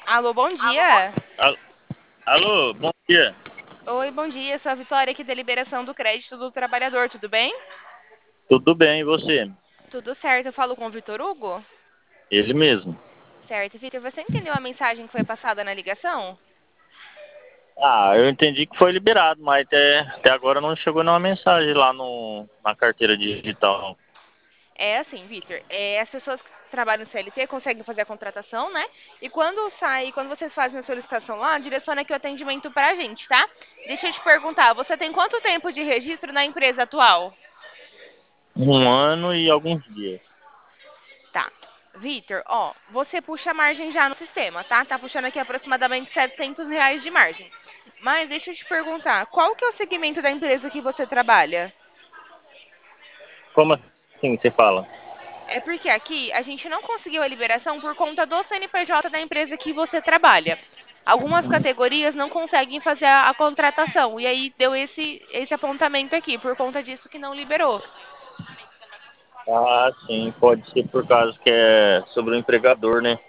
Alô, bom dia. Al- Alô, bom dia. Oi, bom dia. Sou a Vitória aqui da Liberação do Crédito do Trabalhador, tudo bem? Tudo bem, e você? Tudo certo, eu falo com o Vitor Hugo? Ele mesmo. Certo, Vitor, você entendeu a mensagem que foi passada na ligação? Eu entendi que foi liberado, mas até agora não chegou nenhuma mensagem lá no, na carteira digital. É assim, Vitor, as pessoas que trabalham no CLT conseguem fazer a contratação, né? E quando vocês fazem a solicitação lá, direciona aqui o atendimento pra gente, tá? Deixa eu te perguntar, você tem quanto tempo de registro na empresa atual? Um ano e alguns dias. Tá. Vitor, ó, você puxa a margem já no sistema, tá? Tá puxando aqui aproximadamente R$ 700 de margem. Mas deixa eu te perguntar, qual que é o segmento da empresa que você trabalha? Como assim você fala? É porque aqui a gente não conseguiu a liberação por conta do CNPJ da empresa que você trabalha. Algumas categorias não conseguem fazer a contratação, e aí deu esse apontamento aqui, por conta disso que não liberou. Ah, sim, pode ser por causa que é sobre o empregador, né?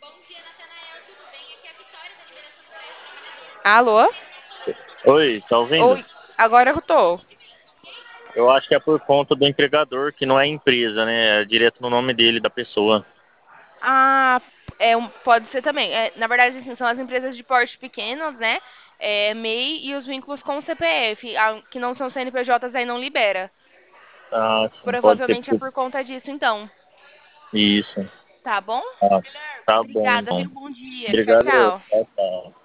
Alô? Oi, tá ouvindo? Oi, agora eu tô. Eu acho que é por conta do empregador, que não é empresa, né? É direto no nome dele, da pessoa. Ah, pode ser também. Na verdade, assim, são as empresas de porte pequenos, né? MEI e os vínculos com o CPF, que não são CNPJs, aí não libera. Ah, sim, pode ser Provavelmente é por por conta disso, então. isso. Tá bom? Ah, tá bom, Obrigada, então. viu? Bom dia. Tchau, Obrigado. tchau. Tchau, tchau.